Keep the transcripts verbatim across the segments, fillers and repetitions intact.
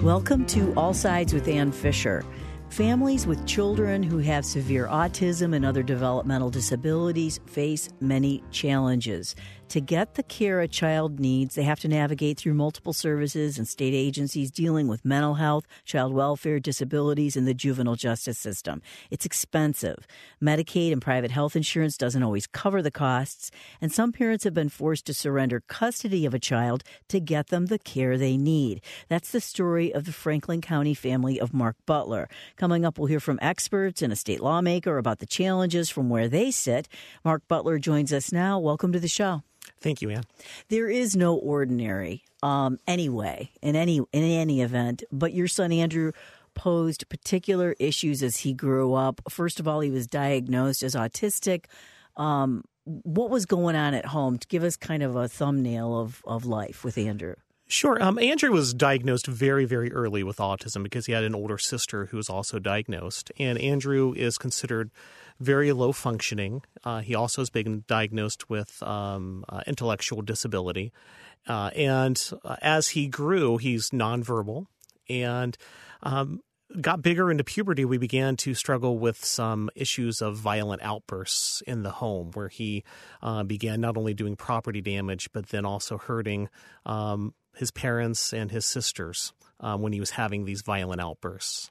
Welcome to All Sides with Ann Fisher. Families with children who have severe autism and other developmental disabilities face many challenges. To get the care a child needs, they have to navigate through multiple services and state agencies dealing with mental health, child welfare, disabilities, and the juvenile justice system. It's expensive. Medicaid and private health insurance doesn't always cover the costs, and some parents have been forced to surrender custody of a child to get them the care they need. That's the story of the Franklin County family of Mark Butler. Coming up, we'll hear from experts and a state lawmaker about the challenges from where they sit. Mark Butler joins us now. Welcome to the show. Thank you, Ann. There is no ordinary um, anyway, in any in any event, but your son Andrew posed particular issues as he grew up. First of all, he was diagnosed as autistic. Um, what was going on at home? To give us kind of a thumbnail of, of life with Andrew. Sure. Um, Andrew was diagnosed very, very early with autism because he had an older sister who was also diagnosed. And Andrew is considered very low functioning. Uh, he also has been diagnosed with um, uh, intellectual disability. Uh, and uh, as he grew, he's nonverbal. And um, got bigger into puberty, we began to struggle with some issues of violent outbursts in the home where he uh, began not only doing property damage, but then also hurting um, his parents and his sisters um, when he was having these violent outbursts.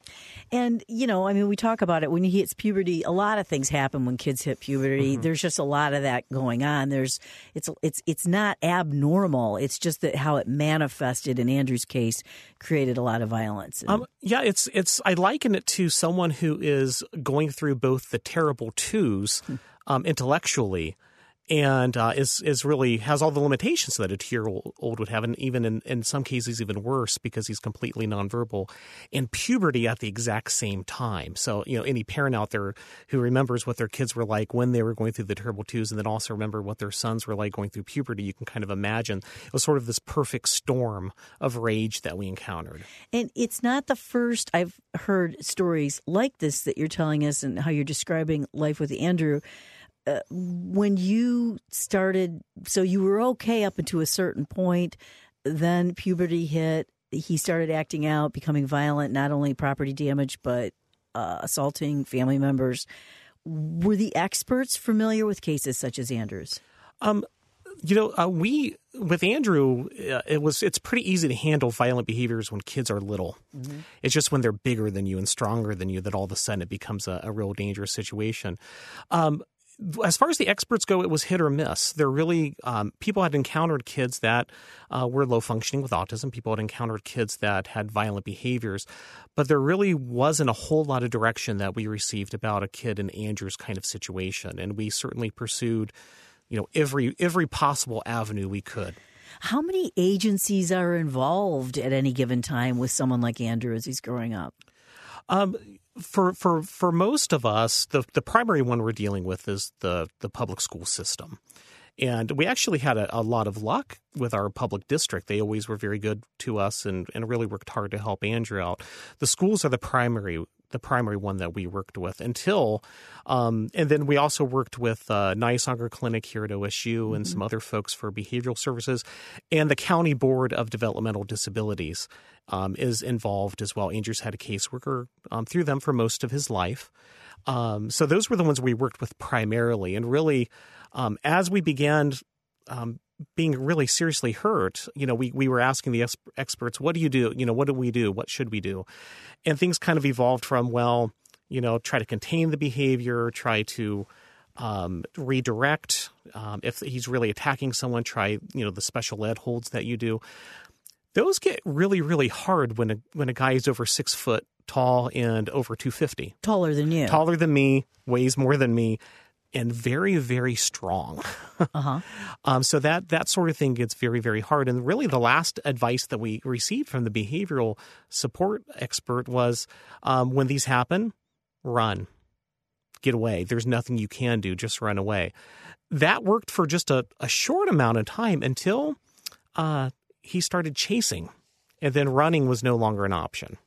And, you know, I mean, we talk about it when he hits puberty. A lot of things happen when kids hit puberty. Mm-hmm. There's just a lot of that going on. There's it's it's it's not abnormal. It's just that how it manifested in Andrew's case created a lot of violence. Um, yeah, it's it's I liken it to someone who is going through both the terrible twos um, intellectually. And uh, is is really has all the limitations that a two-year-old would have, and even in, in some cases even worse because he's completely nonverbal, and puberty at the exact same time. So, you know, any parent out there who remembers what their kids were like when they were going through the terrible twos and then also remember what their sons were like going through puberty, you can kind of imagine it was sort of this perfect storm of rage that we encountered. And it's not the first I've heard stories like this that you're telling us and how you're describing life with Andrew. Uh, when you started, so you were okay up until a certain point, then puberty hit, he started acting out, becoming violent, not only property damage, but uh, assaulting family members. Were the experts familiar with cases such as Andrew's? Um, you know, uh, we, with Andrew, uh, it was, it's pretty easy to handle violent behaviors when kids are little. Mm-hmm. It's just when they're bigger than you and stronger than you that all of a sudden it becomes a, a real dangerous situation. Um, As far as the experts go, it was hit or miss. There really um, people had encountered kids that uh, were low functioning with autism. People had encountered kids that had violent behaviors, but there really wasn't a whole lot of direction that we received about a kid in Andrew's kind of situation. And we certainly pursued, you know, every every possible avenue we could. How many agencies are involved at any given time with someone like Andrew as he's growing up? Um, For for for most of us, the, the primary one we're dealing with is the, the public school system. And we actually had a, a lot of luck with our public district. They always were very good to us and, and really worked hard to help Andrew out. The schools are the primary the primary one that we worked with until um, – and then we also worked with uh, Nyasanger Clinic here at O S U and mm-hmm. some other folks for behavioral services. And the County Board of Developmental Disabilities um, is involved as well. Andrew's had a caseworker um, through them for most of his life. Um, so those were the ones we worked with primarily. And really, um, as we began um, being really seriously hurt, you know, we, we were asking the ex- experts, what do you do? You know, what do we do? What should we do? And things kind of evolved from, well, you know, try to contain the behavior, try to um, redirect. Um, if he's really attacking someone, try, you know, the special ed holds that you do. Those get really, really hard when a, when a guy is over six foot tall and over two fifty. Taller than you. Taller than me, weighs more than me, and very, very strong. uh-huh. um, so that that sort of thing gets very, very hard. And really the last advice that we received from the behavioral support expert was um, when these happen, run. Get away. There's nothing you can do. Just run away. That worked for just a, a short amount of time until uh, he started chasing. And then running was no longer an option.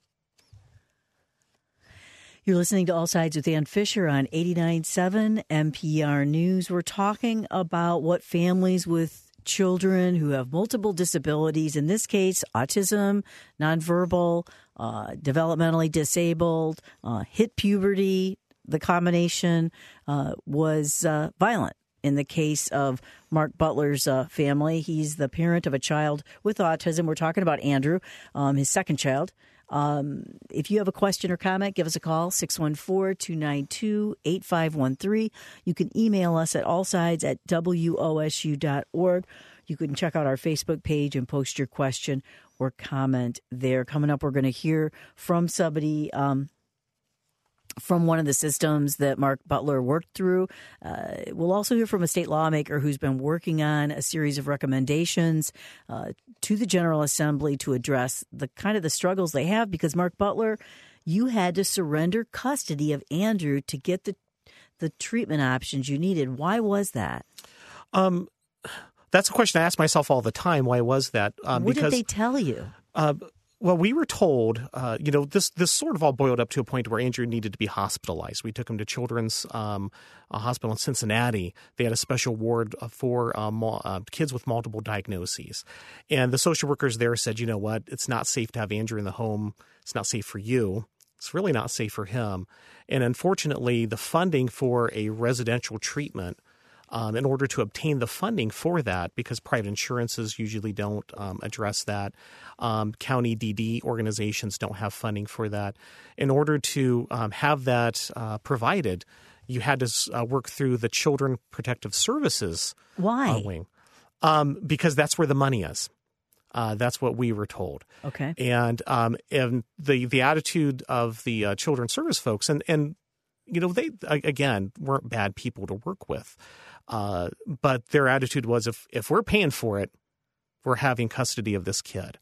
You're listening to All Sides with Ann Fisher on eighty-nine point seven N P R News. We're talking about what families with children who have multiple disabilities, in this case, autism, nonverbal, uh, developmentally disabled, uh, hit puberty. The combination uh, was uh, violent. In the case of Mark Butler's uh, family, he's the parent of a child with autism. We're talking about Andrew, um, his second child. Um, if you have a question or comment, give us a call, six one four, two nine two, eight five one three. You can email us at allsides at W O S U dot org. You can check out our Facebook page and post your question or comment there. Coming up, we're going to hear from somebody um, from one of the systems that Mark Butler worked through. Uh, we'll also hear from a state lawmaker who's been working on a series of recommendations uh, to the General Assembly to address the kind of the struggles they have, because Mark Butler, you had to surrender custody of Andrew to get the the treatment options you needed. Why was that? Um, that's a question I ask myself all the time. Why was that? Um, what because, did they tell you? Uh, Well, we were told, uh, you know, this this sort of all boiled up to a point where Andrew needed to be hospitalized. We took him to Children's um, uh, Hospital in Cincinnati. They had a special ward for uh, mo- uh, kids with multiple diagnoses. And the social workers there said, you know what, it's not safe to have Andrew in the home. It's not safe for you. It's really not safe for him. And unfortunately, the funding for a residential treatment, Um, in order to obtain the funding for that, because private insurances usually don't um, address that. Um, county D D organizations don't have funding for that. In order to um, have that uh, provided, you had to uh, work through the Children Protective Services Why? Uh, wing. Um, because that's where the money is. Uh, that's what we were told. Okay. And um, and the the attitude of the uh, children's service folks, and and you know they again weren't bad people to work with. Uh, but their attitude was, if, if we're paying for it, we're having custody of this kid.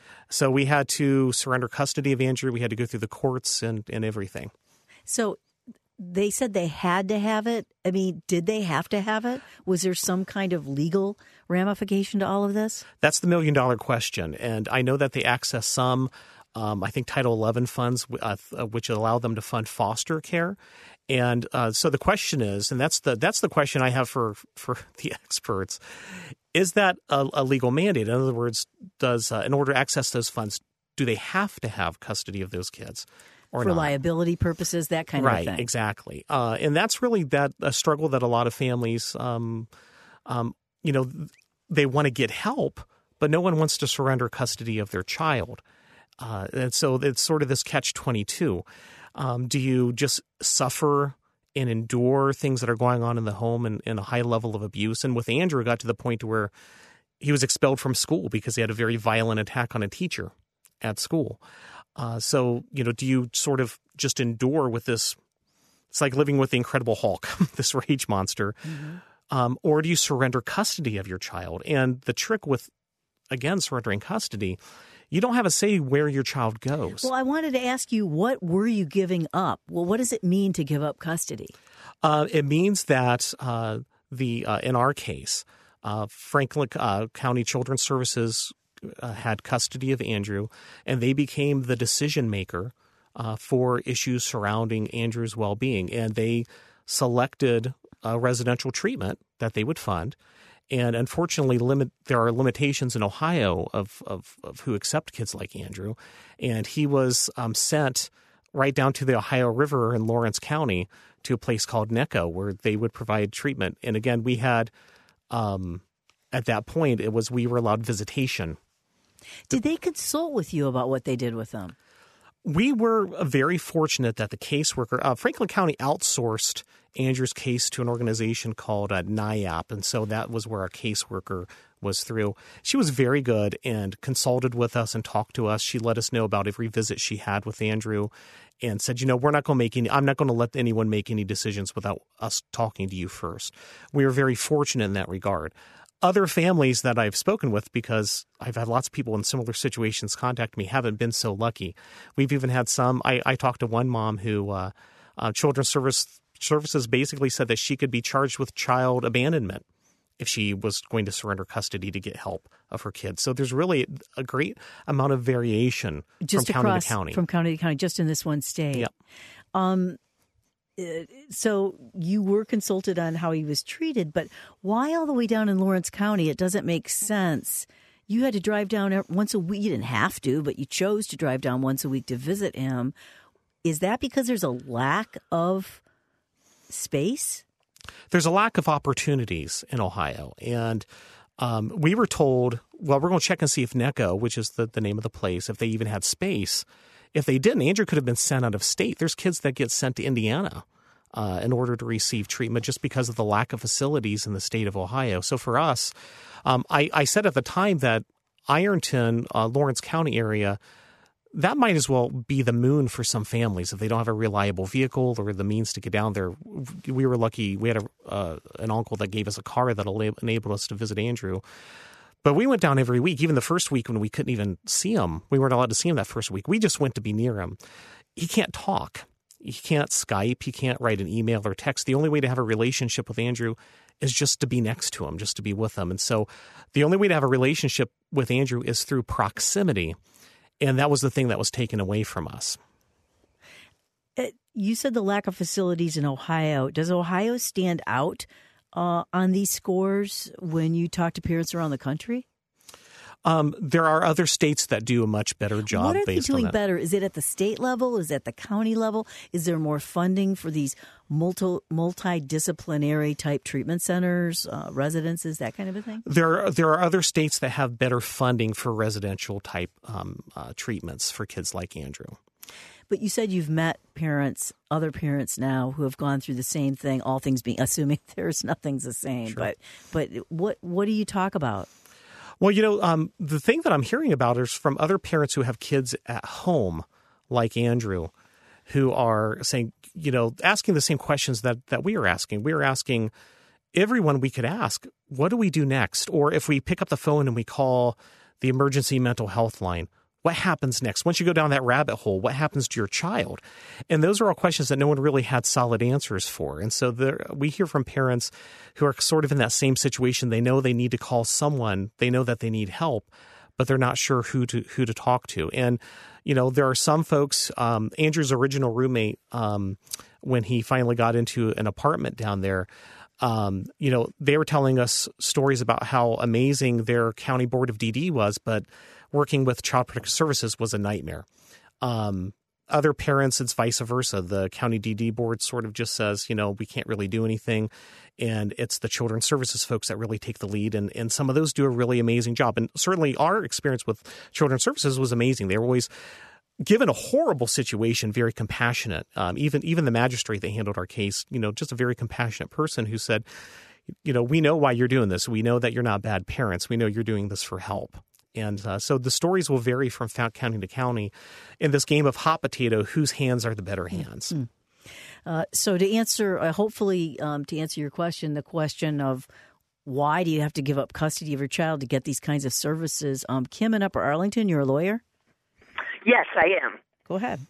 So we had to surrender custody of Andrew. We had to go through the courts and, and everything. So they said they had to have it. I mean, did they have to have it? Was there some kind of legal ramification to all of this? That's the million dollar question. And I know that they access some, um, I think, Title eleven funds, uh, which allow them to fund foster care. And uh, so the question is, and that's the that's the question I have for, for the experts, is that a, a legal mandate? In other words, does uh, in order to access those funds, do they have to have custody of those kids or for not? liability purposes, that kind right, of thing? Right, exactly. Uh, and that's really that a struggle that a lot of families, um, um, you know, they want to get help, but no one wants to surrender custody of their child. Uh, and so it's sort of this catch twenty-two. Um, do you just suffer and endure things that are going on in the home and, and a high level of abuse? And with Andrew, it got to the point where he was expelled from school because he had a very violent attack on a teacher at school. Uh, so, you know, do you sort of just endure with this? It's like living with the Incredible Hulk, this rage monster. Mm-hmm. Um, or do you surrender custody of your child? And the trick with, again, surrendering custody, you don't have a say where your child goes. Well, I wanted to ask you, what were you giving up? Well, what does it mean to give up custody? Uh, it means that uh, the uh, in our case, uh, Franklin uh, County Children's Services uh, had custody of Andrew, and they became the decision maker uh, for issues surrounding Andrew's well-being. And they selected a residential treatment that they would fund. And unfortunately, limit there are limitations in Ohio of, of, of who accept kids like Andrew. And he was um, sent right down to the Ohio River in Lawrence County to a place called Necco, where they would provide treatment. And again, we had, um, at that point, it was we were allowed visitation. Did they consult with you about what they did with them? We were very fortunate that the caseworker, uh, Franklin County outsourced Andrew's case to an organization called uh, N I A P, and so that was where our caseworker was through. She was very good and consulted with us and talked to us. She let us know about every visit she had with Andrew and said, you know, we're not going to make any, I'm not going to let anyone make any decisions without us talking to you first. We were very fortunate in that regard. Other families that I've spoken with, because I've had lots of people in similar situations contact me, haven't been so lucky. We've even had some, I, I talked to one mom who uh, uh, Children's Service Services basically said that she could be charged with child abandonment if she was going to surrender custody to get help of her kids. So there's really a great amount of variation just from across, county to county. From county to county, just in this one state. Yep. Um, so you were consulted on how he was treated, but why all the way down in Lawrence County? It doesn't make sense. You had to drive down once a week. You didn't have to, but you chose to drive down once a week to visit him. Is that because there's a lack of space? There's a lack of opportunities in Ohio. And um, we were told, well, we're going to check and see if NECO, which is the, the name of the place, if they even had space. If they didn't, Andrew could have been sent out of state. There's kids that get sent to Indiana uh, in order to receive treatment just because of the lack of facilities in the state of Ohio. So for us, um, I, I said at the time that Ironton, uh, Lawrence County area, that might as well be the moon for some families if they don't have a reliable vehicle or the means to get down there. We were lucky. We had a, uh, an uncle that gave us a car that enabled us to visit Andrew. But we went down every week, even the first week when we couldn't even see him. We weren't allowed to see him that first week. We just went to be near him. He can't talk. He can't Skype. He can't write an email or text. The only way to have a relationship with Andrew is just to be next to him, just to be with him. And so the only way to have a relationship with Andrew is through proximity. And that was the thing that was taken away from us. You said the lack of facilities in Ohio. Does Ohio stand out Uh, on these scores when you talk to parents around the country? Um, there are other states that do a much better job. What are they based doing on that. better? Is it at the state level? Is it at the county level? Is there more funding for these multi, multidisciplinary type treatment centers, uh, residences, that kind of a thing? There are, there are other states that have better funding for residential type um, uh, treatments for kids like Andrew. But you said you've met parents, other parents now who have gone through the same thing, all things being, assuming there's nothing's the same. Sure. But but what what do you talk about? Well, you know, um, the thing that I'm hearing about is from other parents who have kids at home, like Andrew, who are saying, you know, asking the same questions that, that we are asking. We are asking everyone we could ask, what do we do next? Or if we pick up the phone and we call the emergency mental health line, what happens next? Once you go down that rabbit hole, what happens to your child? And those are all questions that no one really had solid answers for. And so there, we hear from parents who are sort of in that same situation. They know they need to call someone. They know that they need help, but they're not sure who to who to talk to. And, you know, there are some folks, um, Andrew's original roommate, um, when he finally got into an apartment down there, Um, you know, they were telling us stories about how amazing their county board of D D was, but working with Child Protective Services was a nightmare. Um, other parents, it's vice versa. The county D D board sort of just says, you know, we can't really do anything. And it's the Children's Services folks that really take the lead. And, and some of those do a really amazing job. And certainly our experience with Children's Services was amazing. They were always, given a horrible situation, very compassionate. Um, even even the magistrate that handled our case, you know, just a very compassionate person who said, you know, we know why you're doing this. We know that you're not bad parents. We know you're doing this for help. And uh, so the stories will vary from county to county. In this game of hot potato, whose hands are the better hands? Mm-hmm. Uh, so to answer, uh, hopefully um, to answer your question, the question of why do you have to give up custody of your child to get these kinds of services? Um, Kim in Upper Arlington, you're a lawyer? Yes, I am. Go ahead.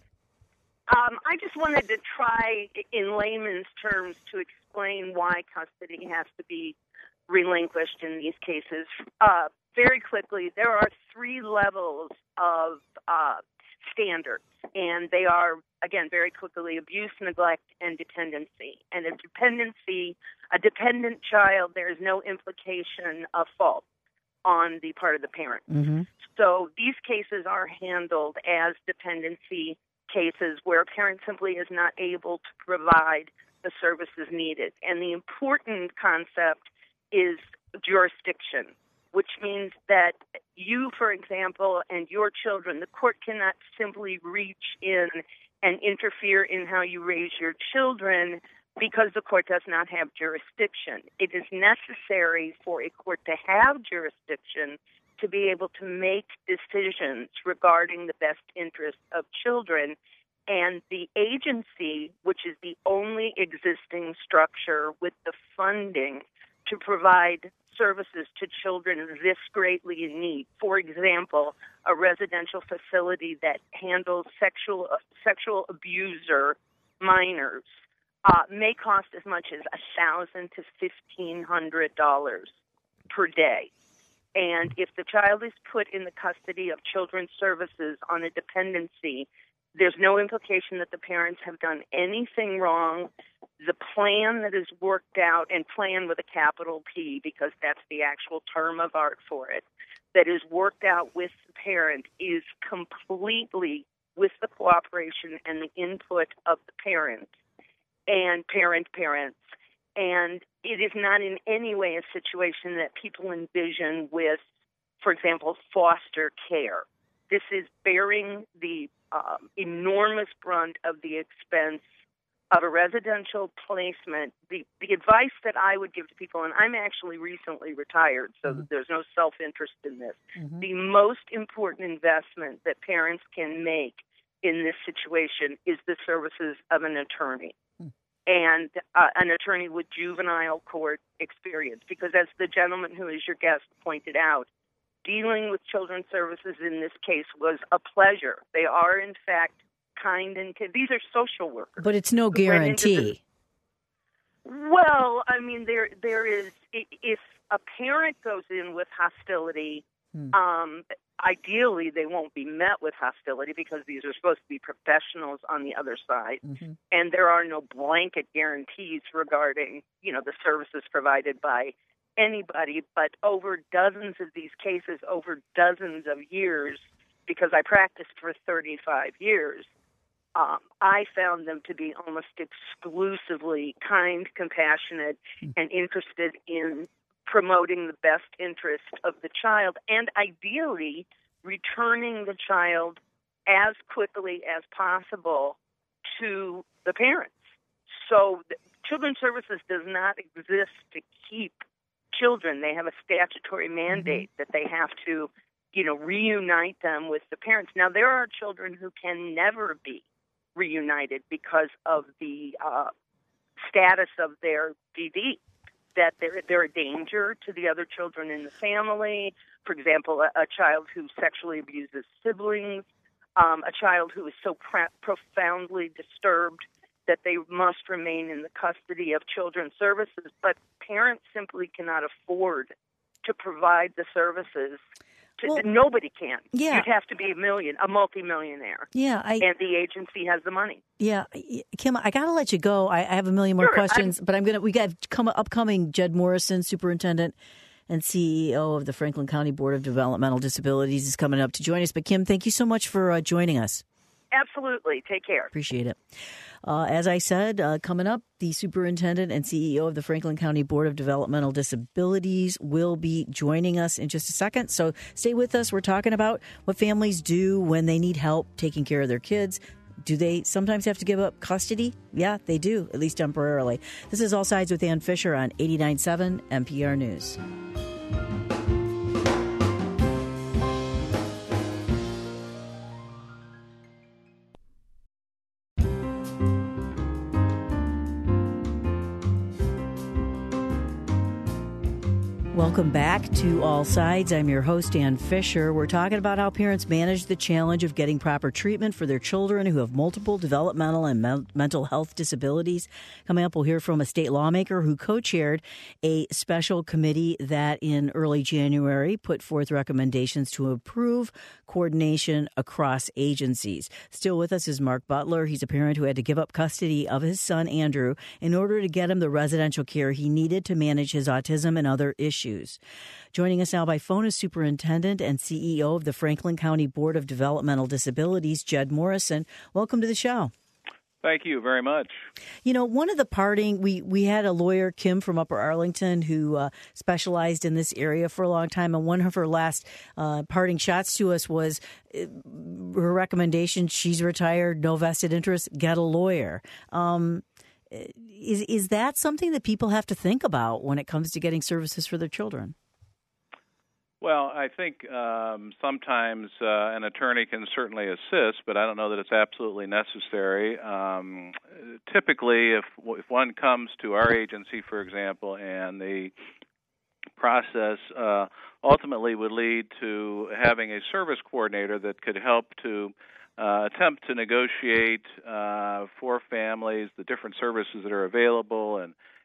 Um, I just wanted to try, in layman's terms, to explain why custody has to be relinquished in these cases. Uh, very quickly, there are three levels of uh, standards, and they are, again, very quickly, abuse, neglect, and dependency. And a dependency, a dependent child, there is no implication of fault on the part of the parent. Mm-hmm. So these cases are handled as dependency cases where a parent simply is not able to provide the services needed. And the important concept is jurisdiction, which means that you, for example, and your children, the court cannot simply reach in and interfere in how you raise your children because the court does not have jurisdiction. It is necessary for a court to have jurisdiction to be able to make decisions regarding the best interests of children. And the agency, which is the only existing structure with the funding to provide services to children this greatly in need, for example, a residential facility that handles sexual uh, sexual abuser minors, uh, may cost as much as one thousand dollars to fifteen hundred dollars per day. And if the child is put in the custody of Children's Services on a dependency, There's no implication that the parents have done anything wrong. The plan that is worked out, and plan with a capital P because that's the actual term of art for it, that is worked out with the parent is completely with the cooperation and the input of the parent and parent parents. And it is not in any way a situation that people envision with, for example, foster care. This is bearing the um, enormous brunt of the expense of a residential placement. The, the advice that I would give to people, and I'm actually recently retired, so mm-hmm. there's no self-interest in this, mm-hmm. the most important investment that parents can make in this situation is the services of an attorney. Mm-hmm. And uh, an attorney with juvenile court experience, because as the gentleman who is your guest pointed out, dealing with children's services in this case was a pleasure. They are, in fact, kind and these are social workers. But it's no guarantee. Well, I mean, there there is. If a parent goes in with hostility, hmm. um, ideally they won't be met with hostility because these are supposed to be professionals on the other side, mm-hmm. and there are no blanket guarantees regarding, you know, the services provided by anybody. But over dozens of these cases, over dozens of years, because I practiced for thirty-five years. Um, I found them to be almost exclusively kind, compassionate, and interested in promoting the best interest of the child and ideally returning the child as quickly as possible to the parents. So the Children's Services does not exist to keep children. They have a statutory mandate mm-hmm. that they have to, you know, reunite them with the parents. Now, there are children who can never be reunited because of the uh, status of their D D, that they're, they're a danger to the other children in the family. For example, a, a child who sexually abuses siblings, um, a child who is so pra- profoundly disturbed that they must remain in the custody of Children's Services, but parents simply cannot afford to provide the services. Well, nobody can. Yeah. You'd have to be a million, a multimillionaire. Yeah, I, and the agency has the money. Yeah, Kim, I got to let you go. I, I have a million more sure, questions, I'm, but I'm gonna. We got come upcoming Jed Morrison, Superintendent and C E O of the Franklin County Board of Developmental Disabilities, is coming up to join us. But Kim, thank you so much for uh, joining us. Absolutely. Take care. Appreciate it. Uh, as I said, uh, coming up, the superintendent and C E O of the Franklin County Board of Developmental Disabilities will be joining us in just a second. So stay with us. We're talking about what families do when they need help taking care of their kids. Do they sometimes have to give up custody? Yeah, they do, at least temporarily. This is All Sides with Ann Fisher on eighty-nine point seven N P R News. Welcome back to All Sides. I'm your host, Ann Fisher. We're talking about how parents manage the challenge of getting proper treatment for their children who have multiple developmental and me- mental health disabilities. Coming up, we'll hear from a state lawmaker who co-chaired a special committee that in early January put forth recommendations to improve coordination across agencies. Still with us is Mark Butler. He's a parent who had to give up custody of his son, Andrew, in order to get him the residential care he needed to manage his autism and other issues. Joining us now by phone is Superintendent and C E O of the Franklin County Board of Developmental Disabilities, Jed Morrison. Welcome to the show. Thank you very much. You know, one of the parting, we, we had a lawyer, Kim from Upper Arlington, who uh, specialized in this area for a long time, and one of her last uh, parting shots to us was uh, her recommendation, she's retired, no vested interest, get a lawyer. Um Is is that something that people have to think about when it comes to getting services for their children? Well, I think um, sometimes uh, an attorney can certainly assist, but I don't know that it's absolutely necessary. Um, typically, if if one comes to our agency, for example, and the process uh, ultimately would lead to having a service coordinator that could help to Uh, attempt to negotiate uh, for families the different services that are available and,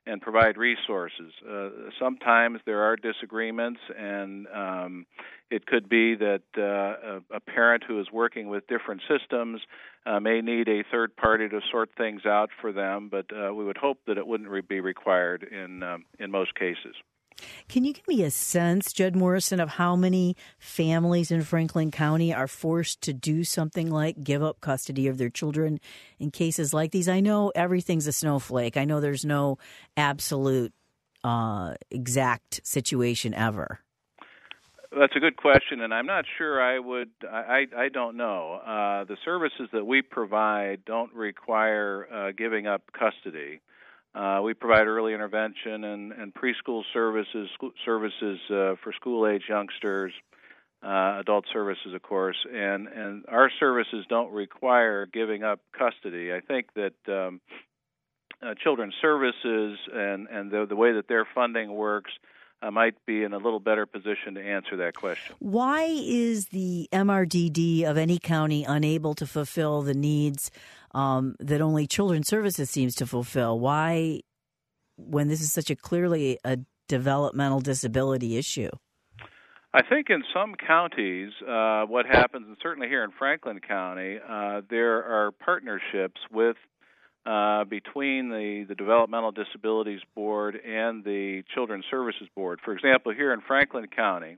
and provide resources. Uh, sometimes there are disagreements, and um, it could be that uh, a, a parent who is working with different systems uh, may need a third party to sort things out for them, but uh, we would hope that it wouldn't re- be required in um, in most cases. Can you give me a sense, Judd Morrison, of how many families in Franklin County are forced to do something like give up custody of their children in cases like these? I know everything's a snowflake. I know there's no absolute uh, exact situation ever. That's a good question, and I'm not sure I would, I, I don't know. Uh, the services that we provide don't require uh, giving up custody. Uh, we provide early intervention and, and preschool services, school, services uh, for school-age youngsters, uh, adult services, of course, and, and our services don't require giving up custody. I think that um, uh, Children's Services and, and the, the way that their funding works uh, might be in a little better position to answer that question. Why is the M R D D of any county unable to fulfill the needs Um, that only Children's Services seems to fulfill? Why, when this is such a clearly a developmental disability issue? I think in some counties, uh, what happens, and certainly here in Franklin County, uh, there are partnerships with uh, between the, the Developmental Disabilities Board and the Children's Services Board. For example, here in Franklin County,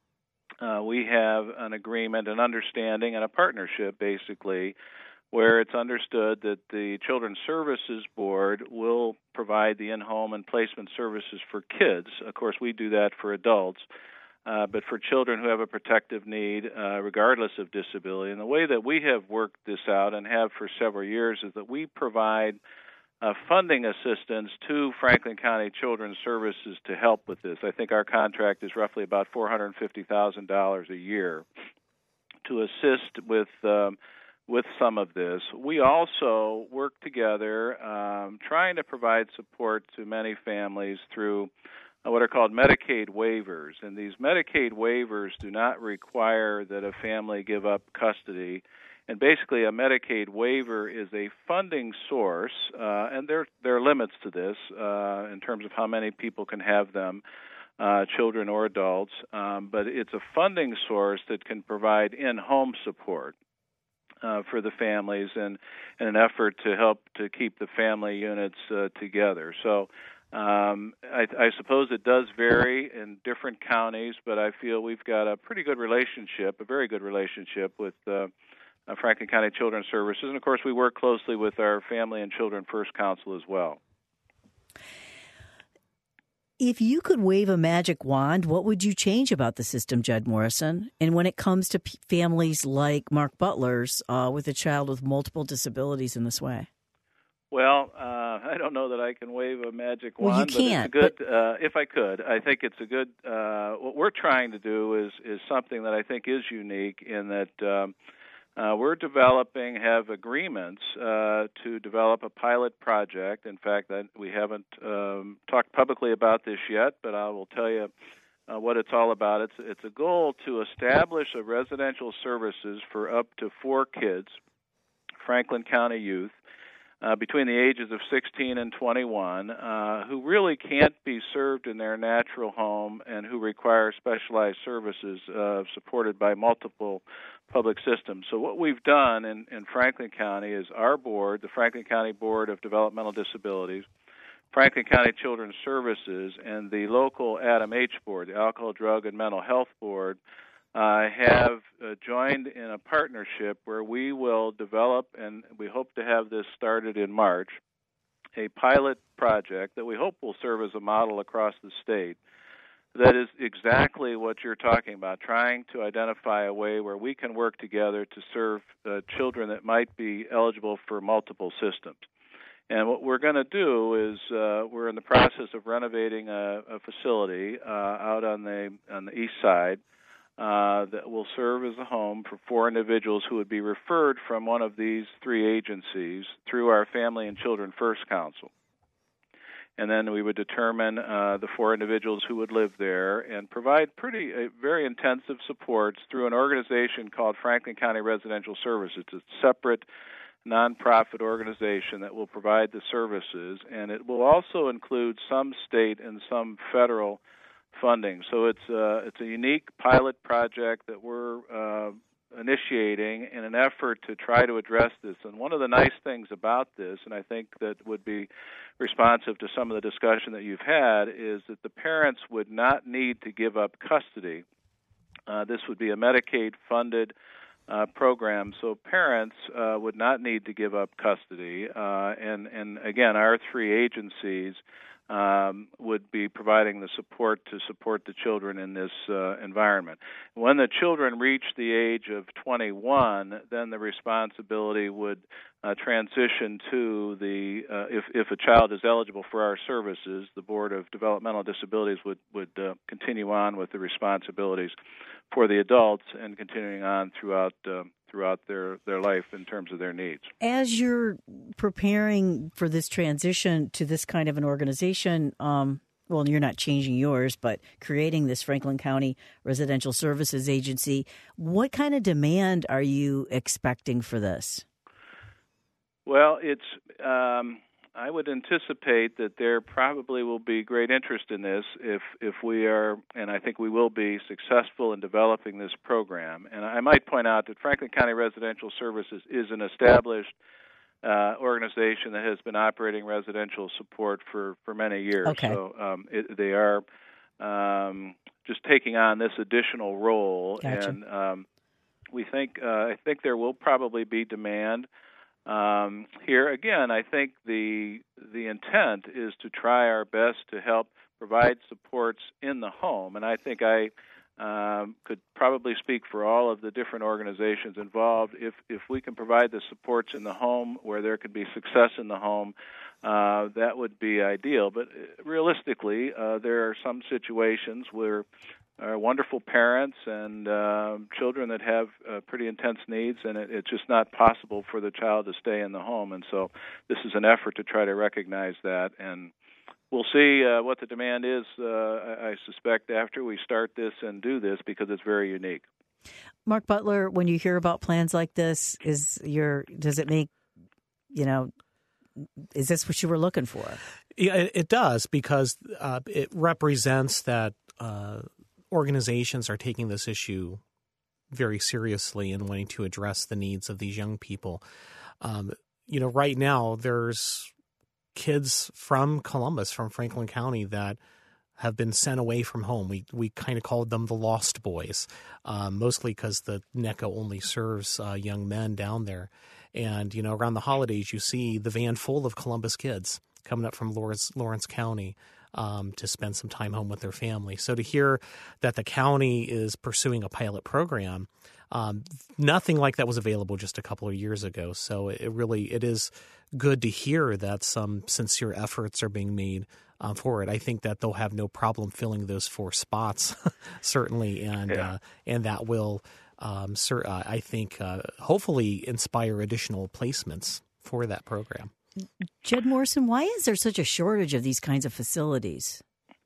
uh, we have an agreement, an understanding, and a partnership, basically, where it's understood that the Children's Services Board will provide the in-home and placement services for kids. Of course, we do that for adults, uh, but for children who have a protective need, uh, regardless of disability. And the way that we have worked this out and have for several years is that we provide uh, funding assistance to Franklin County Children's Services to help with this. I think our contract is roughly about four hundred fifty thousand dollars a year to assist with um, with some of this. We also work together um, trying to provide support to many families through uh, what are called Medicaid waivers. And these Medicaid waivers do not require that a family give up custody. And basically a Medicaid waiver is a funding source, uh, and there, there are limits to this uh, in terms of how many people can have them, uh, children or adults, um, but it's a funding source that can provide in-home support Uh, for the families and in an effort to help to keep the family units uh, together. So um, I, I suppose it does vary in different counties, but I feel we've got a pretty good relationship, a very good relationship with uh, uh, Franklin County Children's Services. And, of course, we work closely with our Family and Children First Council as well. If you could wave a magic wand, what would you change about the system, Judd Morrison? And when it comes to p- families like Mark Butler's uh, with a child with multiple disabilities in this way? Well, uh, I don't know that I can wave a magic well, wand, you can't, but it's a good, but... uh, if I could, I think it's a good, uh, what we're trying to do is, is something that I think is unique in that um, Uh, we're developing, have agreements uh, to develop a pilot project. In fact, I, we haven't um, talked publicly about this yet, but I will tell you uh, what it's all about. It's, it's a goal to establish a residential services for up to four kids, Franklin County youth, uh, between the ages of sixteen and twenty-one, uh, who really can't be served in their natural home and who require specialized services uh, supported by multiple public systems. So what we've done in, in Franklin County is our board, the Franklin County Board of Developmental Disabilities, Franklin County Children's Services, and the local Adam H. Board, the Alcohol, Drug, and Mental Health Board, uh, have uh, joined in a partnership where we will develop, and we hope to have this started in March, a pilot project that we hope will serve as a model across the state. That is exactly what you're talking about, trying to identify a way where we can work together to serve uh, children that might be eligible for multiple systems. And what we're going to do is uh, we're in the process of renovating a, a facility uh, out on the on the east side uh, that will serve as a home for four individuals who would be referred from one of these three agencies through our Family and Children First Council. And then we would determine uh, the four individuals who would live there and provide pretty uh, very intensive supports through an organization called Franklin County Residential Services. It's a separate nonprofit organization that will provide the services, and it will also include some state and some federal funding. So it's uh, it's a unique pilot project that we're uh, initiating in an effort to try to address this. And one of the nice things about this, and I think that would be responsive to some of the discussion that you've had, is that the parents would not need to give up custody. Uh, this would be a Medicaid-funded uh, program, so parents uh, would not need to give up custody. Uh, and, and again, our three agencies Um, would be providing the support to support the children in this uh, environment. When the children reach the age of twenty-one, then the responsibility would uh, transition to the, uh, if, if a child is eligible for our services, the Board of Developmental Disabilities would, would uh, continue on with the responsibilities for the adults and continuing on throughout uh, throughout their, their life in terms of their needs. As you're preparing for this transition to this kind of an organization, um, well, you're not changing yours, but creating this Franklin County Residential Services Agency, what kind of demand are you expecting for this? Well, it's um, I would anticipate that there probably will be great interest in this if if we are, and I think we will be, successful in developing this program. And I might point out that Franklin County Residential Services is an established uh, organization that has been operating residential support for, for many years. Okay. So um, it, they are um, just taking on this additional role, Gotcha. and um, we think uh, I think there will probably be demand. Um, here again, I think the the intent is to try our best to help provide supports in the home, and I think I um, could probably speak for all of the different organizations involved. If if we can provide the supports in the home where there could be success in the home, uh, that would be ideal. But realistically, uh, there are some situations where are wonderful parents and uh, children that have uh, pretty intense needs, and it, it's just not possible for the child to stay in the home. And so this is an effort to try to recognize that. And we'll see uh, what the demand is, uh, I, I suspect, after we start this and do this, because it's very unique. Mark Butler, when you hear about plans like this, is your does it make, you know, is this what you were looking for? Yeah, it, it does, because uh, it represents that uh, organizations are taking this issue very seriously and wanting to address the needs of these young people. Um, you know, right now there's kids from Columbus, from Franklin County, that have been sent away from home. We we kind of called them the Lost Boys, um, mostly because the NECA only serves uh, young men down there. And, you know, around the holidays, you see the van full of Columbus kids coming up from Lawrence, Lawrence County um, to spend some time home with their family. So to hear that the county is pursuing a pilot program, um, nothing like that was available just a couple of years ago. So it really it is good to hear that some sincere efforts are being made um, for it. I think that they'll have no problem filling those four spots, certainly, and yeah. uh, and that will, um, sir, uh, I think, uh, hopefully inspire additional placements for that program. Jed Morrison, why is there such a shortage of these kinds of facilities?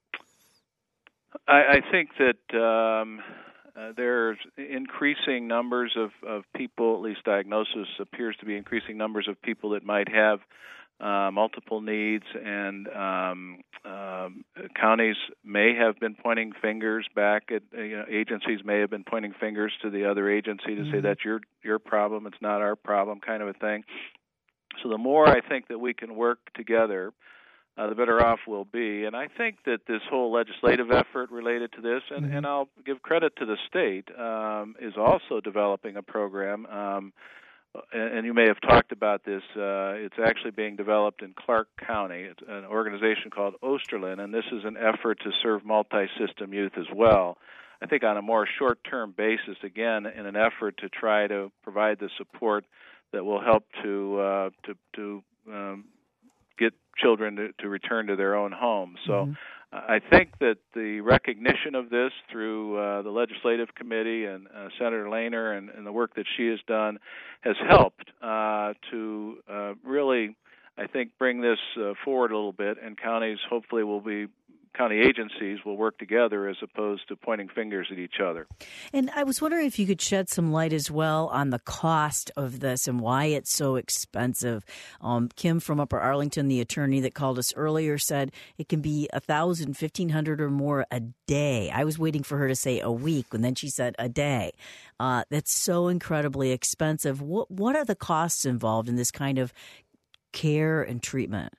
I, I think that um, uh, there's increasing numbers of, of people, at least diagnosis appears to be increasing numbers of people that might have uh, multiple needs, and um, um, counties may have been pointing fingers back at, you know, agencies may have been pointing fingers to the other agency to mm-hmm. say that's your your problem, it's not our problem, kind of a thing. So the more I think that we can work together, uh, the better off we'll be. And I think that this whole legislative effort related to this, and, and I'll give credit to the state, um, is also developing a program. Um, and, and you may have talked about this. Uh, it's actually being developed in Clark County. It's an organization called Osterlin, and this is an effort to serve multi-system youth as well. I think on a more short-term basis, again, in an effort to try to provide the support that will help to uh, to, to um, get children to, to return to their own homes. So mm-hmm. I think that the recognition of this through uh, the Legislative Committee and uh, Senator Lehner and, and the work that she has done has helped uh, to uh, really, I think, bring this uh, forward a little bit, and counties hopefully will be county agencies will work together as opposed to pointing fingers at each other. And I was wondering if you could shed some light as well on the cost of this and why it's so expensive. Um, Kim from Upper Arlington, the attorney that called us earlier, said it can be one thousand dollars, fifteen hundred dollars or more a day. I was waiting for her to say a week, and then she said a day. Uh, that's so incredibly expensive. What, what are the costs involved in this kind of care and treatment?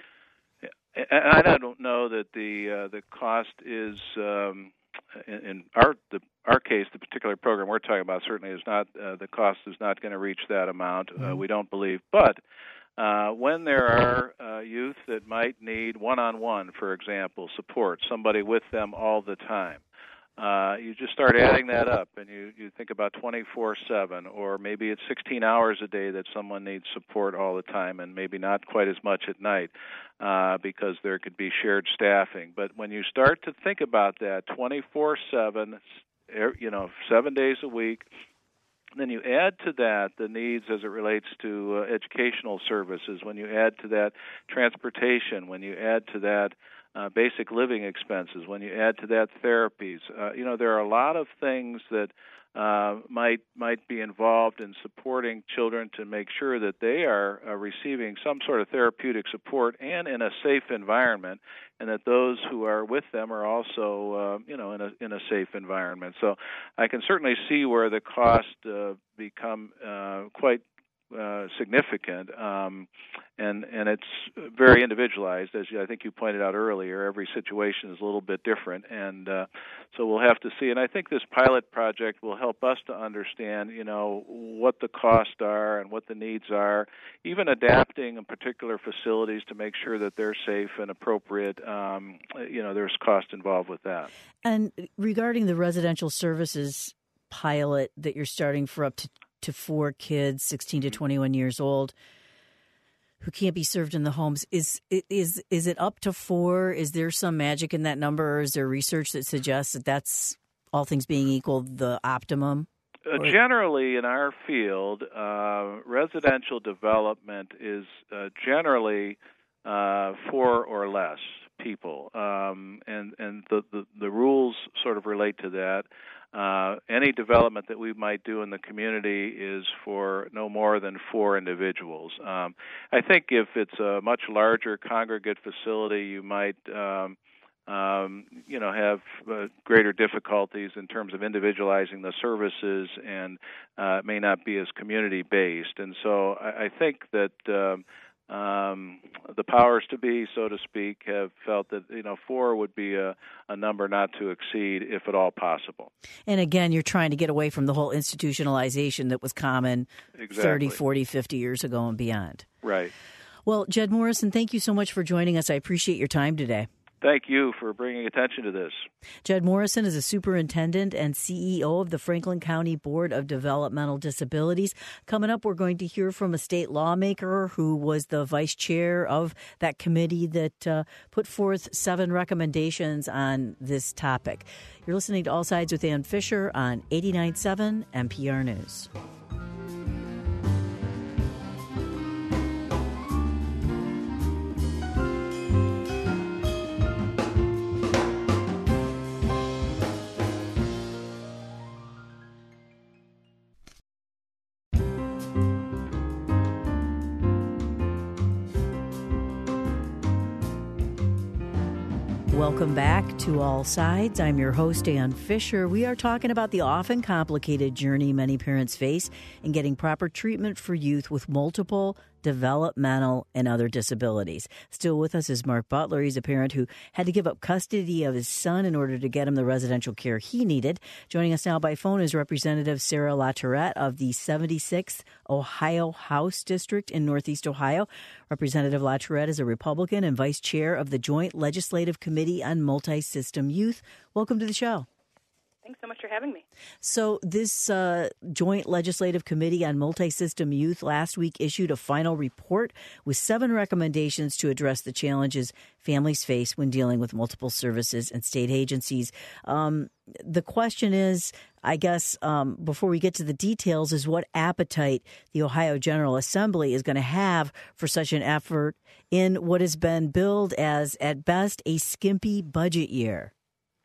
I don't know that the uh, the cost is um, in, in our the our case, the particular program we're talking about certainly is not uh, the cost is not going to reach that amount. Uh, we don't believe, but uh, when there are uh, youth that might need one-on-one, for example, support, somebody with them all the time. Uh, you just start adding that up, and you, you think about twenty-four seven, or maybe it's sixteen hours a day that someone needs support all the time, and maybe not quite as much at night uh, because there could be shared staffing. But when you start to think about that twenty-four seven, you know, seven days a week, then you add to that the needs as it relates to uh, educational services, when you add to that transportation, when you add to that Uh, basic living expenses, when you add to that therapies, uh, you know, there are a lot of things that uh, might might be involved in supporting children to make sure that they are uh, receiving some sort of therapeutic support and in a safe environment, and that those who are with them are also, uh, you know, in a in a safe environment. So I can certainly see where the cost uh, become uh, quite Uh, significant, um, and and it's very individualized, as you, I think you pointed out earlier. Every situation is a little bit different, and uh, so we'll have to see. And I think this pilot project will help us to understand, you know, what the costs are and what the needs are, even adapting in particular facilities to make sure that they're safe and appropriate. Um, you know, there's cost involved with that. And regarding the residential services pilot that you're starting for up to to four kids, sixteen to twenty-one years old, who can't be served in the homes. Is is is it up to four? Is there some magic in that number, or is there research that suggests that that's, all things being equal, the optimum? Uh, generally, in our field, uh, residential development is uh, generally uh, four or less people, um, and and the, the the rules sort of relate to that. Uh, any development that we might do in the community is for no more than four individuals. Um, I think if it's a much larger congregate facility, you might, um, um, you know, have uh, greater difficulties in terms of individualizing the services, and uh, it may not be as community-based. And so I, I think that um, Um, the powers to be, so to speak, have felt that, you know, four would be a, a number not to exceed, if at all possible. And again, you're trying to get away from the whole institutionalization that was common exactly. thirty, forty, fifty years ago and beyond. Right. Well, Jed Morrison, thank you so much for joining us. I appreciate your time today. Thank you for bringing attention to this. Jed Morrison is a superintendent and C E O of the Franklin County Board of Developmental Disabilities. Coming up, we're going to hear from a state lawmaker who was the vice chair of that committee that uh, put forth seven recommendations on this topic. You're listening to All Sides with Ann Fisher on eighty-nine point seven N P R News. Welcome back to All Sides. I'm your host, Ann Fisher. We are talking about the often complicated journey many parents face in getting proper treatment for youth with multiple developmental and other disabilities. Still with us is Mark Butler. He's a parent who had to give up custody of his son in order to get him the residential care he needed. Joining us now by phone is Representative Sarah LaTourette of the seventy-sixth Ohio House District in Northeast Ohio. Representative LaTourette is a Republican and vice chair of the Joint Legislative Committee on Multi-System Youth. Welcome to the show. Thanks so much for having me. So this uh, Joint Legislative Committee on Multisystem Youth last week issued a final report with seven recommendations to address the challenges families face when dealing with multiple services and state agencies. Um, the question is, I guess, um, before we get to the details, is what appetite the Ohio General Assembly is going to have for such an effort in what has been billed as, at best, a skimpy budget year.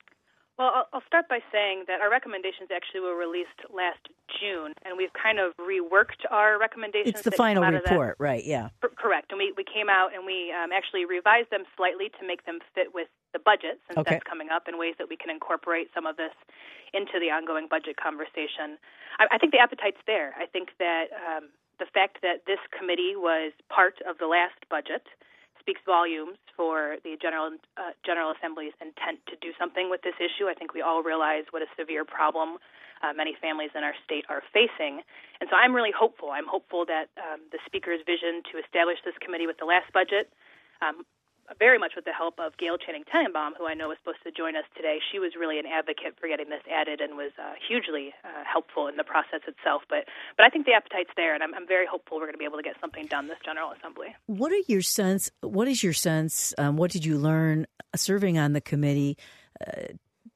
Well, I'll start by saying that our recommendations actually were released last June, and we've kind of reworked our recommendations. It's the final report, right, yeah. C- correct. And we, we came out and we um, actually revised them slightly to make them fit with the budget, since okay. that's coming up, in ways that we can incorporate some of this into the ongoing budget conversation. I, I think the appetite's there. I think that um, the fact that this committee was part of the last budget speaks volumes for the General uh, General Assembly's intent to do something with this issue. I think we all realize what a severe problem uh, many families in our state are facing. And so I'm really hopeful. I'm hopeful that um, the Speaker's vision to establish this committee with the last budget, um, very much with the help of Gail Channing-Tenenbaum, who I know was supposed to join us today. She was really an advocate for getting this added and was uh, hugely uh, helpful in the process itself. But but I think the appetite's there, and I'm, I'm very hopeful we're going to be able to get something done this General Assembly. What are your sense? What is your sense? Um, what did you learn serving on the committee uh,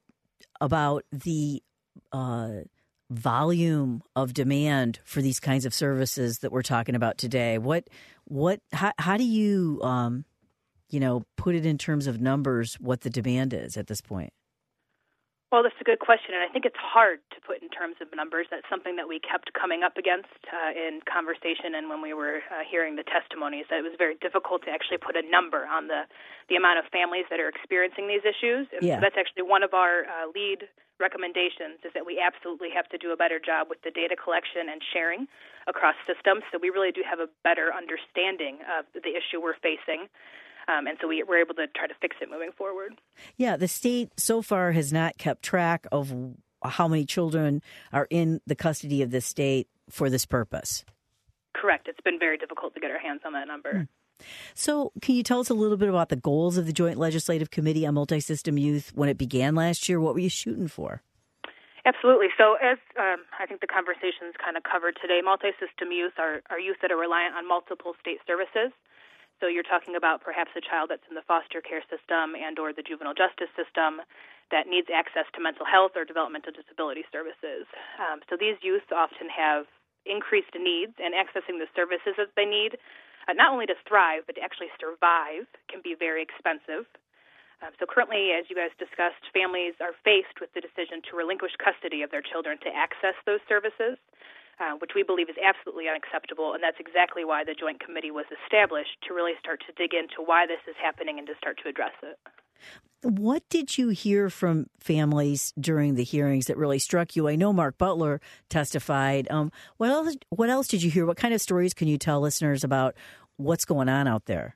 about the uh, volume of demand for these kinds of services that we're talking about today? What what? How, how do you um, you know, put it in terms of numbers, what the demand is at this point? Well, that's a good question, and I think it's hard to put in terms of numbers. That's something that we kept coming up against uh, in conversation and when we were uh, hearing the testimonies, that it was very difficult to actually put a number on the, the amount of families that are experiencing these issues. And yeah. so that's actually one of our uh, lead recommendations, is that we absolutely have to do a better job with the data collection and sharing across systems, so we really do have a better understanding of the issue we're facing. Um, and so we, we're able to try to fix it moving forward. Yeah, the state so far has not kept track of how many children are in the custody of the state for this purpose. Correct. It's been very difficult to get our hands on that number. Hmm. So can you tell us a little bit about the goals of the Joint Legislative Committee on Multisystem Youth when it began last year? What were you shooting for? Absolutely. So as um, I think the conversation's kind of covered today, multisystem youth are, are youth that are reliant on multiple state services. So you're talking about perhaps a child that's in the foster care system and or the juvenile justice system that needs access to mental health or developmental disability services. Um, so these youth often have increased needs, and accessing the services that they need, uh, not only to thrive, but to actually survive, can be very expensive. Um, so currently, as you guys discussed, families are faced with the decision to relinquish custody of their children to access those services. Uh, which we believe is absolutely unacceptable, and that's exactly why the Joint Committee was established, to really start to dig into why this is happening and to start to address it. What did you hear from families during the hearings that really struck you? I know Mark Butler testified. Um, what else, what else did you hear? What kind of stories can you tell listeners about what's going on out there?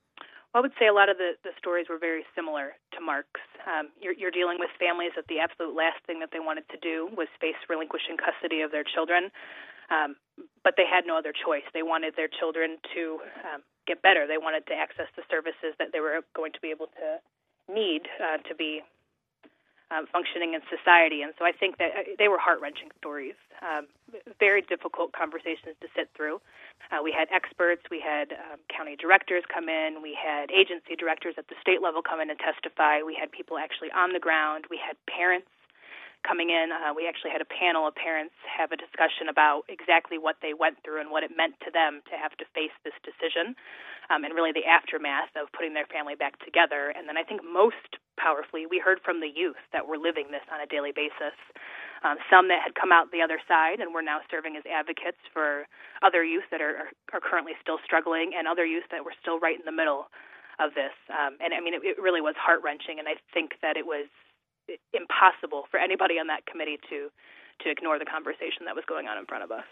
I would say a lot of the, the stories were very similar to Mark's. Um, you're, you're dealing with families that the absolute last thing that they wanted to do was face relinquishing custody of their children, um, but they had no other choice. They wanted their children to um, get better. They wanted to access the services that they were going to be able to need uh, to be um, functioning in society. And so I think that they were heart-wrenching stories, um, very difficult conversations to sit through. Uh, we had experts, we had um, county directors come in, we had agency directors at the state level come in and testify, we had people actually on the ground, we had parents coming in. Uh, we actually had a panel of parents have a discussion about exactly what they went through and what it meant to them to have to face this decision, um, and really the aftermath of putting their family back together. And then I think most powerfully, we heard from the youth that were living this on a daily basis. Um, some that had come out the other side and were now serving as advocates for other youth that are, are, are currently still struggling, and other youth that were still right in the middle of this. Um, and I mean, it, it really was heart-wrenching, and I think that it was impossible for anybody on that committee to to ignore the conversation that was going on in front of us.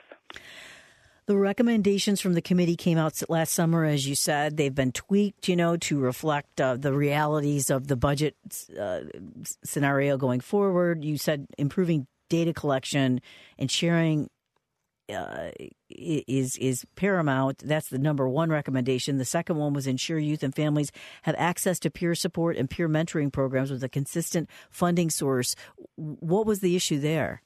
The recommendations from the committee came out last summer, as you said. They've been tweaked, you know, to reflect uh, the realities of the budget uh, scenario going forward. You said improving data collection and sharing uh, is is paramount. That's the number one recommendation. The second one was ensure youth and families have access to peer support and peer mentoring programs with a consistent funding source. What was the issue there?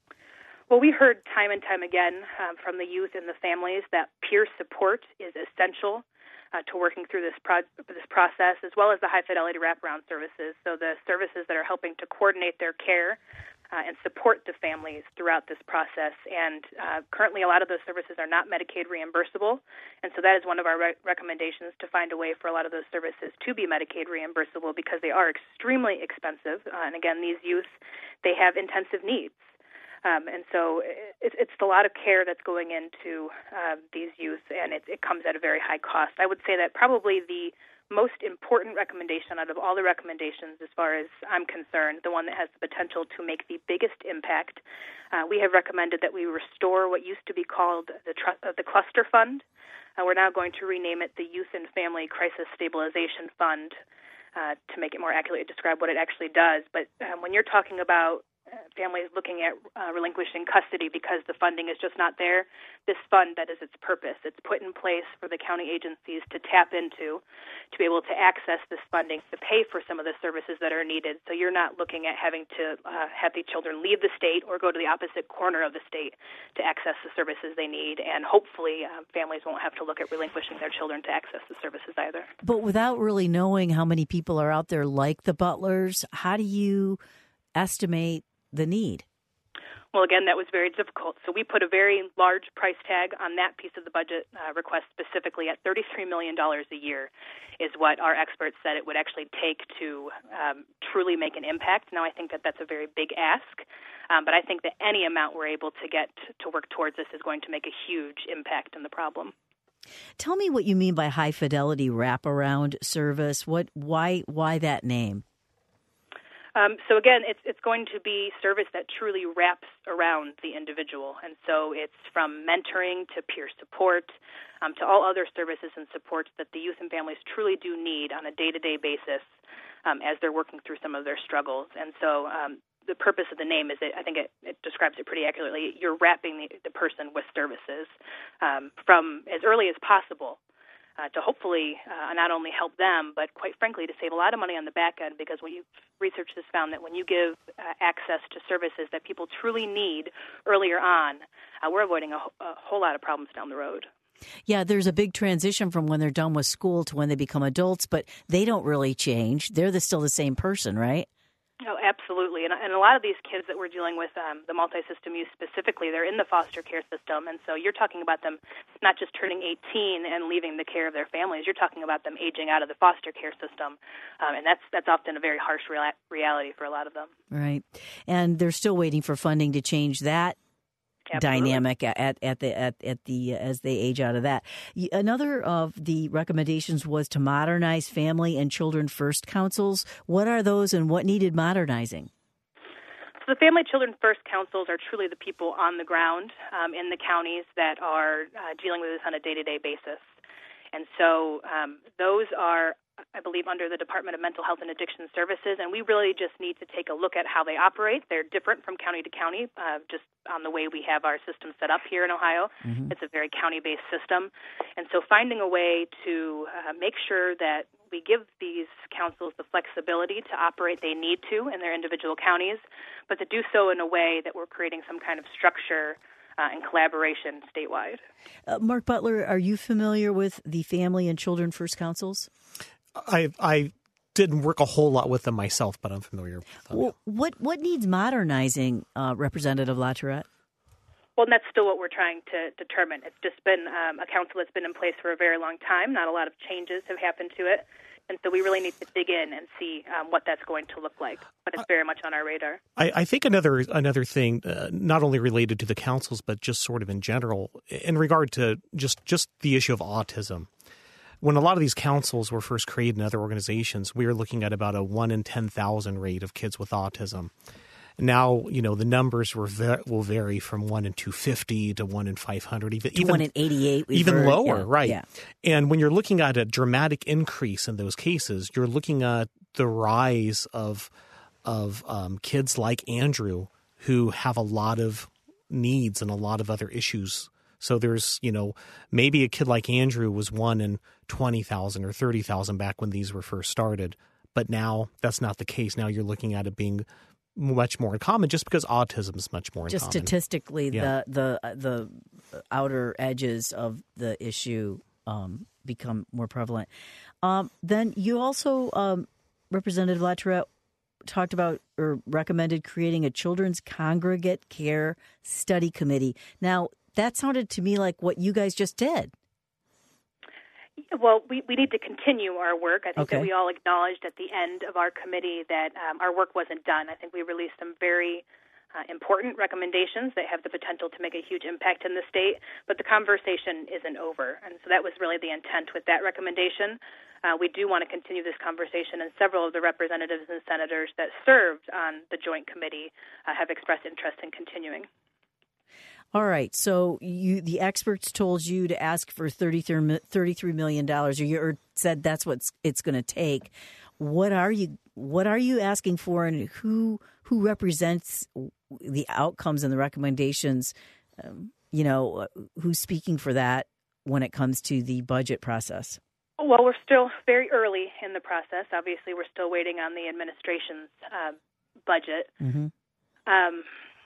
Well, we heard time and time again um, from the youth and the families that peer support is essential uh, to working through this pro- this process, as well as the high-fidelity wraparound services, so the services that are helping to coordinate their care Uh, and support the families throughout this process. And uh, currently a lot of those services are not Medicaid reimbursable, and so that is one of our re- recommendations, to find a way for a lot of those services to be Medicaid reimbursable, because they are extremely expensive. Uh, and again, these youth, they have intensive needs. Um, and so it, it's a lot of care that's going into uh, these youth, and it, it comes at a very high cost. I would say that probably the most important recommendation out of all the recommendations, as far as I'm concerned, the one that has the potential to make the biggest impact, uh, we have recommended that we restore what used to be called the, tr- uh, the Cluster Fund. Uh, we're now going to rename it the Youth and Family Crisis Stabilization Fund uh, to make it more accurately describe what it actually does. But um, when you're talking about families looking at uh, relinquishing custody because the funding is just not there, this fund, that is its purpose. It's put in place for the county agencies to tap into, to be able to access this funding, to pay for some of the services that are needed. So you're not looking at having to uh, have the children leave the state or go to the opposite corner of the state to access the services they need. And hopefully uh, families won't have to look at relinquishing their children to access the services either. But without really knowing how many people are out there like the Butlers, how do you estimate the need? Well, again, that was very difficult. So we put a very large price tag on that piece of the budget uh, request, specifically at thirty-three million dollars a year is what our experts said it would actually take to um, truly make an impact. Now, I think that that's a very big ask, um, but I think that any amount we're able to get to work towards this is going to make a huge impact in the problem. Tell me what you mean by high-fidelity wraparound service. What? Why? Why that name? Um, so again, it's it's going to be service that truly wraps around the individual, and so it's from mentoring to peer support um, to all other services and supports that the youth and families truly do need on a day-to-day basis um, as they're working through some of their struggles. And so um, the purpose of the name is, it, I think it, it describes it pretty accurately. You're wrapping the, the person with services um, from as early as possible. Uh, to hopefully uh, not only help them, but quite frankly, to save a lot of money on the back end, because what you research has found that when you give uh, access to services that people truly need earlier on, uh, we're avoiding a, a whole lot of problems down the road. Yeah, there's a big transition from when they're done with school to when they become adults, but they don't really change. They're the, still the same person, right? Oh, absolutely. And, and a lot of these kids that we're dealing with, um, the multi-system youth specifically, they're in the foster care system. And so you're talking about them not just turning eighteen and leaving the care of their families. You're talking about them aging out of the foster care system. Um, and that's that's often a very harsh rea- reality for a lot of them. Right. And they're still waiting for funding to change that Absolutely. dynamic at at the at, at the as they age out of that. Another of the recommendations was to modernize family and children first councils. What are those, and what needed modernizing? So the Family Children First councils are truly the people on the ground um, in the counties that are uh, dealing with this on a day-to-day basis. And so um, those are, I believe, under the Department of Mental Health and Addiction Services, and we really just need to take a look at how they operate. They're different from county to county, uh, just on the way we have our system set up here in Ohio. Mm-hmm. It's a very county-based system. And so finding a way to uh, make sure that we give these councils the flexibility to operate they need to in their individual counties, but to do so in a way that we're creating some kind of structure Uh, and collaboration statewide. Uh, Mark Butler, are you familiar with the Family and Children First Councils? I I didn't work a whole lot with them myself, but I'm familiar with them. Well, what what needs modernizing, uh, Representative LaTourette? Well, and that's still what we're trying to determine. It's just been um, a council that's been in place for a very long time. Not a lot of changes have happened to it. And so we really need to dig in and see um, what that's going to look like. But it's very much on our radar. I, I think another another thing, uh, not only related to the councils, but just sort of in general, in regard to just, just the issue of autism. When a lot of these councils were first created in other organizations, we were looking at about a one in ten thousand rate of kids with autism. Now, you know, the numbers were ver- will vary from one in two fifty to one in five hundred, even, even one in eighty-eight, even heard. lower, yeah. right? Yeah. And when you're looking at a dramatic increase in those cases, you're looking at the rise of of um, kids like Andrew who have a lot of needs and a lot of other issues. So there's, you know, maybe a kid like Andrew was one in twenty thousand or thirty thousand back when these were first started. But now that's not the case. Now you're looking at it being much more common just because autism is much more just common. Statistically, yeah. the, the, the outer edges of the issue um, become more prevalent. Um, then you also, um, Representative LaTourette, talked about or recommended creating a children's congregate care study committee. Now, that sounded to me like what you guys just did. Well, we, we need to continue our work. I think okay. that we all acknowledged at the end of our committee that um, our work wasn't done. I think we released some very uh, important recommendations that have the potential to make a huge impact in the state, but the conversation isn't over. And so that was really the intent with that recommendation. Uh, we do want to continue this conversation, and several of the representatives and senators that served on the Joint Committee uh, have expressed interest in continuing. All right. So you, the experts told you to ask for thirty-three million dollars, or you or said that's what it's going to take. What are you What are you asking for, and who who represents the outcomes and the recommendations? Um, you know, who's speaking for that when it comes to the budget process? Well, we're still very early in the process. Obviously, we're still waiting on the administration's uh, budget. Mm-hmm. Um,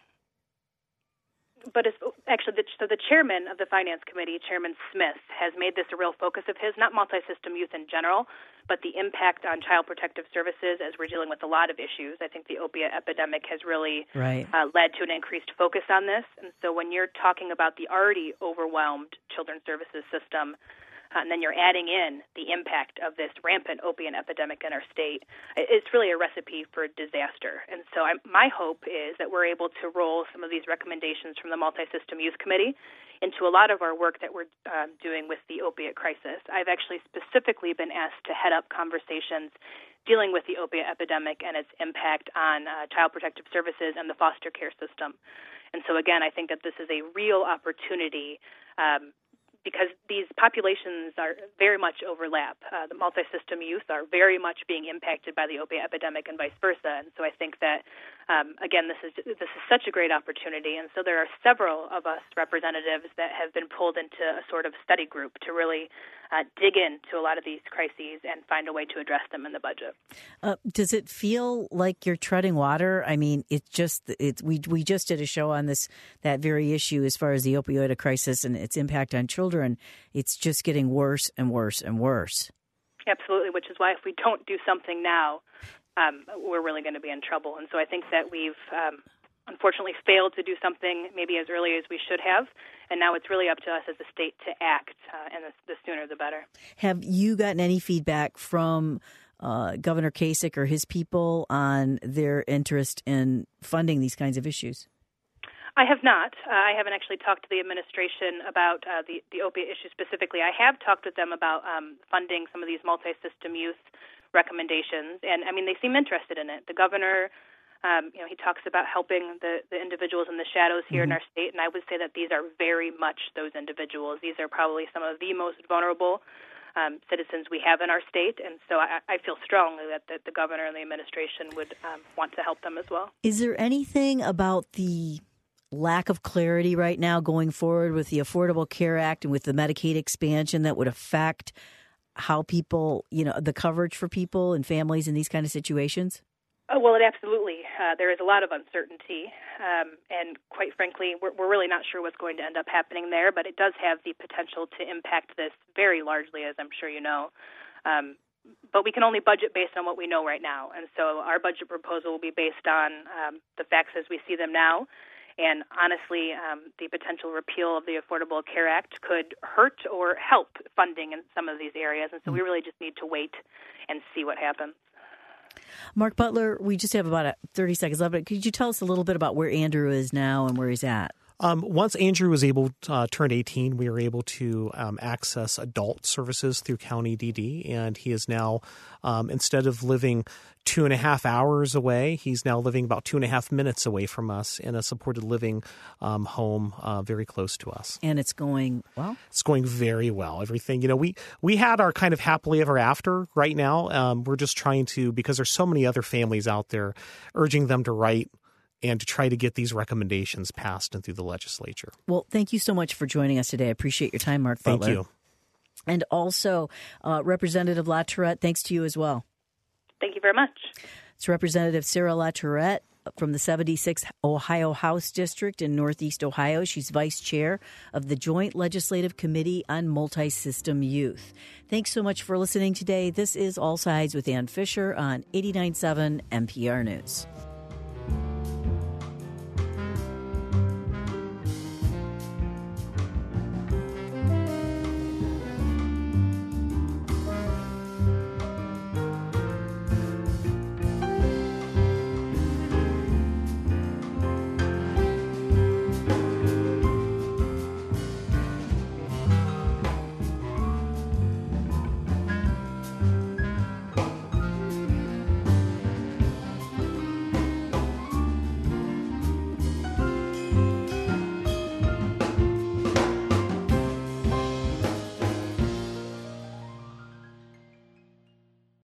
But it's actually, the, so the chairman of the Finance Committee, Chairman Smith, has made this a real focus of his, not multi-system youth in general, but the impact on Child Protective Services as we're dealing with a lot of issues. I think the opiate epidemic has really right. uh, led to an increased focus on this. And so when you're talking about the already overwhelmed children's services system, Uh, and then you're adding in the impact of this rampant opiate epidemic in our state, it's really a recipe for disaster. And so I'm, my hope is that we're able to roll some of these recommendations from the Multi-System Youth Committee into a lot of our work that we're um, doing with the opiate crisis. I've actually specifically been asked to head up conversations dealing with the opiate epidemic and its impact on uh, Child Protective Services and the foster care system. And so, again, I think that this is a real opportunity um, because these populations are very much overlap. Uh, the multi-system youth are very much being impacted by the opiate epidemic and vice versa. And so I think that, um, again, this is this is such a great opportunity. And so there are several of us representatives that have been pulled into a sort of study group to really uh, dig into a lot of these crises and find a way to address them in the budget. Uh, does it feel like you're treading water? I mean, it's just it's we we just did a show on this that very issue as far as the opioid crisis and its impact on children. It's just getting worse and worse and worse. Absolutely, which is why if we don't do something now, um, we're really going to be in trouble. And so I think that we've um, unfortunately failed to do something maybe as early as we should have, and now it's really up to us as a state to act, uh, and the, the sooner the better. Have you gotten any feedback from uh, Governor Kasich or his people on their interest in funding these kinds of issues? I have not. Uh, I haven't actually talked to the administration about uh, the, the opiate issue specifically. I have talked with them about um, funding some of these multi-system youth recommendations, and, I mean, they seem interested in it. The governor, um, you know, he talks about helping the, the individuals in the shadows here mm-hmm. in our state, and I would say that these are very much those individuals. These are probably some of the most vulnerable um, citizens we have in our state, and so I, I feel strongly that, that the governor and the administration would um, want to help them as well. Is there anything about the lack of clarity right now going forward with the Affordable Care Act and with the Medicaid expansion that would affect how people, you know, the coverage for people and families in these kind of situations? Oh, well, it absolutely. Uh, there is a lot of uncertainty, um, and quite frankly, we're, we're really not sure what's going to end up happening there, but it does have the potential to impact this very largely, as I'm sure you know. Um, but we can only budget based on what we know right now, and so our budget proposal will be based on um, the facts as we see them now. And honestly, um, the potential repeal of the Affordable Care Act could hurt or help funding in some of these areas. And so we really just need to wait and see what happens. Mark Butler, we just have about thirty seconds left. But could you tell us a little bit about where Andrew is now and where he's at? Um, once Andrew was able to uh, turn eighteen, we were able to um, access adult services through County D D, and he is now, um, instead of living two and a half hours away, he's now living about two and a half minutes away from us in a supported living um, home uh, very close to us. And it's going well? It's going very well. Everything, you know, we, we had our kind of happily ever after right now. Um, we're just trying to, because there's so many other families out there, urging them to write and to try to get these recommendations passed and through the legislature. Well, thank you so much for joining us today. I appreciate your time, Mark Thank Butler. you. And also, uh, Representative LaTourette, thanks to you as well. Thank you very much. It's Representative Sarah LaTourette from the seventy-sixth Ohio House District in Northeast Ohio. She's vice chair of the Joint Legislative Committee on Multi-System Youth. Thanks so much for listening today. This is All Sides with Ann Fisher on eighty-nine point seven N P R News.